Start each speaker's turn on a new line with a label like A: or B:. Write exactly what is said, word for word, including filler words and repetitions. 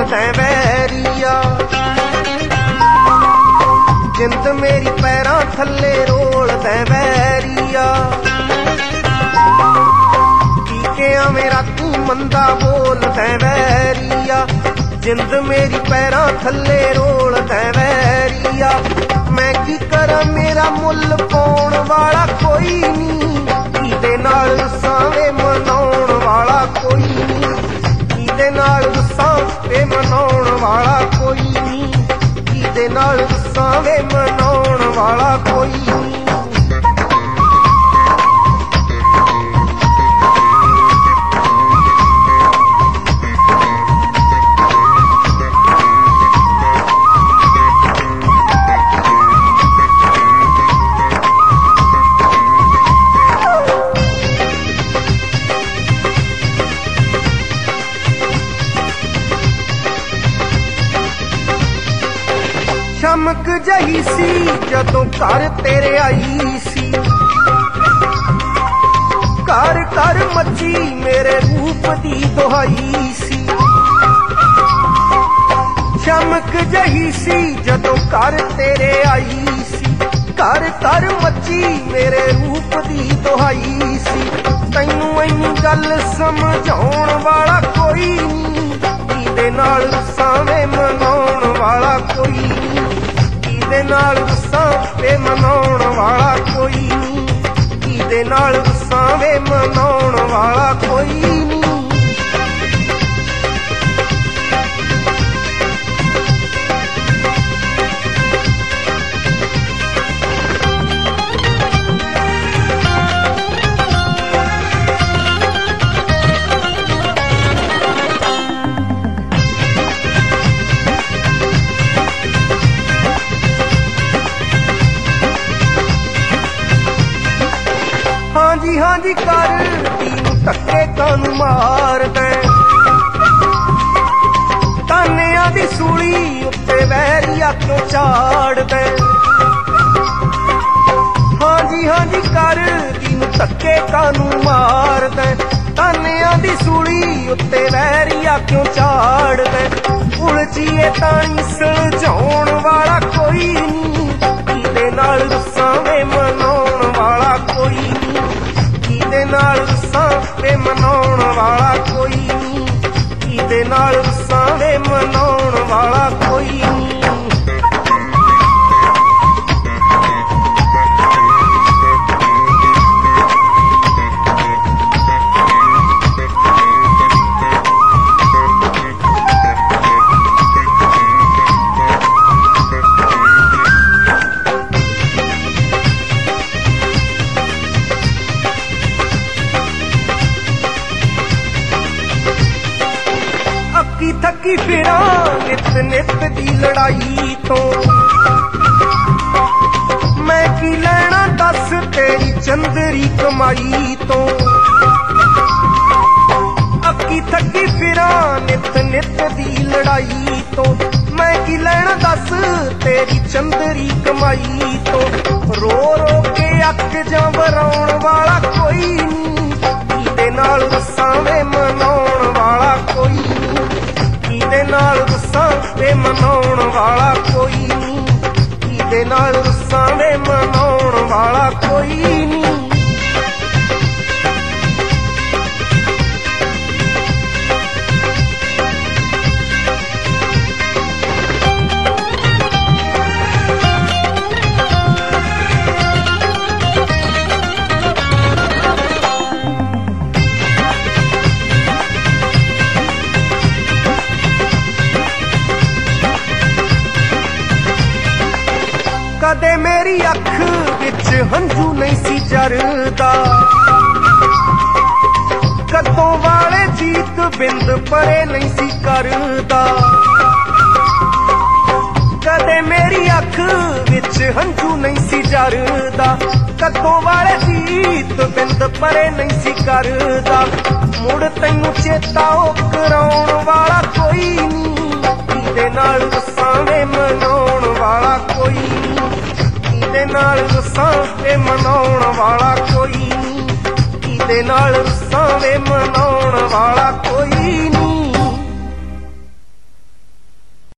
A: ਤੈਂ ਵੈਰੀਆ। ਜਿੰਦ ਮੇਰੀ ਪੈਰਾਂ ਥੱਲੇ ਰੋਲ ਤੈਂ ਵੈਰੀਆ। ਕੀ ਕਿਹਾ ਮੇਰਾ ਤੂੰ ਮੰਦਾ ਬੋਲ ਤੈਂ ਵੈਰੀਆ। ਜਿੰਦ ਮੇਰੀ ਪੈਰਾਂ ਥੱਲੇ ਰੋਲ ਤੈਂ ਵੈਰੀਆ। ਮੈਂ ਕੀ ਕਰਾਂ ਮੇਰਾ ਮੁੱਲ ਪਾਉਣ ਵਾਲਾ ਕੋਈ ਨੀ। ਕਿਹਦੇ ਨਾਲ ਸਾਵੇਂ ਮਨਾਉਣ ਵਾਲਾ ਕੋਈ ਨੀ। ਕਿਹਦੇ ਨਾਲ ਸਾਵੇਂ ਮਨਾਉਣ ਵਾਲਾ ਕੋਈ ਨੀ। ਕਿਹਦੇ ਨਾਲ ਸਾਵੇਂ ਮਨਾਉਣ ਵਾਲਾ ਕੋਈ ਨੀ। ਚਮਕ ਜਹੀ ਸੀ ਜਦੋਂ ਘਰ ਤੇਰੇ ਆਈ ਸੀ। ਘਰ ਘਰ ਮੱਚੀ ਮੇਰੇ ਰੂਪ ਦੀ ਦੁਹਾਈ ਸੀ। ਚਮਕ ਜਹੀ ਸੀ ਜਦੋਂ ਘਰ ਤੇਰੇ ਆਈ ਸੀ। ਘਰ ਘਰ ਮੱਚੀ ਮੇਰੇ ਰੂਪ ਦੀ ਦੁਹਾਈ ਸੀ। ਤੈਨੂੰ ਇੰਨੀ ਗੱਲ ਸਮਝਾਉਣ ਵਾਲਾ ਕੋਈ ਨੀ। ਕਿਹਦੇ ਨਾਲ ਸਾਵੇਂ ਮਨਾਉਣ ਵਾਲਾ ਕੋਈ ਨੀ। ਕਿਹਦੇ ਨਾਲ ਸਾਵੇਂ ਮਨਾਉਣ ਵਾਲਾ ਕੋਈ ਨੀ। ਕਿਹਦੇ ਨਾਲ ਸਾਵੇਂ ਮਨਾਉਣ ਵਾਲਾ ਕੋਈ ਨੀ। ਹਾਂਜੀ ਹਾਂਜੀ ਕਰਦੀ ਨੂੰ ਧੱਕੇ ਕਾਨੂੰ ਮਾਰਦਾ। ਤਾਨਿਆਂ ਦੀ ਸੂਲੀ ਉੱਤੇ ਵੈਰੀਆ ਕਿਉਂ ਝਾੜਦਾ। ਹਾਂਜੀ ਹਾਂਜੀ ਕਰਦੀ ਨੂੰ ਧੱਕੇ ਕਾਨੂੰ ਮਾਰਦਾ। ਤਾਨਿਆਂ ਦੀ ਸੂਲੀ ਉੱਤੇ ਵੈਰੀਆ ਕਿਉਂ ਝਾੜਦਾ। ਉਲਝੀਏ ਤਾਣੀ ਸੁਲਝਾਉਣ ਵਾਲਾ ਕੋਈ ਨੀ। ਕਿਹਦੇ ਨਾਲ ਸਾਵੇਂ ਮਨਾਉਣ ਵਾਲਾ ਕੋਈ ਨੀ। ਕਿਹਦੇ ਨਾਲ ਸਾਵੇਂ ਮਨਾਉਣ ਵਾਲਾ ਕੋਈ ਨੀ। ਕਿਹਦੇ ਨਾਲ ਸਾਵੇਂ ਮਨਾਉਣ ਵਾਲਾ ਕੋਈ ਨੀ। ਅੱਕੀ ਥੱਕੀ ਫਿਰਾਂ ਨਿਤ ਨਿਤ ਦੀ ਲੜਾਈ ਤੋਂ। ਮੈਂ ਕੀ ਲੈਣਾ ਦੱਸ ਤੇਰੀ ਚੰਦਰੀ ਕਮਾਈ ਤੋਂ। ਅੱਕੀ ਥੱਕੀ ਫਿਰਾਂ ਨਿਤ ਨਿਤ ਦੀ ਲੜਾਈ ਤੋਂ। ਮੈਂ ਕੀ ਲੈਣਾ ਦੱਸ ਤੇਰੀ ਚੰਦਰੀ ਕਮਾਈ ਤੋਂ। ਰੋ ਰੋ ਕੇ ਅੱਕ ਜਾਂ ਵਰਾਉਣ ਵਾਲਾ ਕੋਈ ਨੀ। ਕਿਹਦੇ ਨਾਲ ਸਾਵੇਂ ਮਨਾਉਣ ਵਾਲਾ ਕੋਈ ਨੀ। ਕਿਹਦੇ ਨਾਲ ਸਾਵੇਂ ਮਨਾਉਣ ਵਾਲਾ ਕੋਈ ਨੀ। ਕਿਹਦੇ ਨਾਲ ਸਾਵੇਂ ਮਨਾਉਣ ਵਾਲਾ ਕੋਈ ਨੀ। ਕਦੇ ਮੇਰੀ ਅੱਖ ਵਿੱਚ ਹੰਝੂ ਨਹੀਂ ਸੀ ਜਰਦਾ। ਕਦੋਂ ਵਾਲੇ ਜੀਤ ਬਿੰਦ ਪਰੇ ਨਹੀਂ ਸੀ ਕਰਦਾ। ਕਦੇ ਮੇਰੀ ਅੱਖ ਵਿੱਚ ਹੰਝੂ ਨਹੀਂ ਸੀ ਜਰਦਾ। ਕਦੋਂ ਵਾਲੇ ਜੀਤ ਬਿੰਦ ਪਰੇ ਨਹੀਂ ਸੀ ਕਰਦਾ। ਮੁੜ ਤੈਨੂੰ ਚੇਤਾ ਉਹ ਕਰਾਉਣ ਵਾਲਾ ਕੋਈ ਨੀ। ਕਿਹਦੇ ਨਾਲ ਸਾਵੇਂ ਮਨਾਉਣ ਵਾਲਾ ਕੋਈ ਨੀ। ਕਿਹਦੇ ਨਾਲ ਸਾਵੇਂ ਮਨਾਉਣ ਵਾਲਾ ਕੋਈ ਨੀ। ਕਿਹਦੇ ਨਾਲ ਸਾਵੇਂ ਮਨਾਉਣ ਵਾਲਾ ਕੋਈ ਨੀ।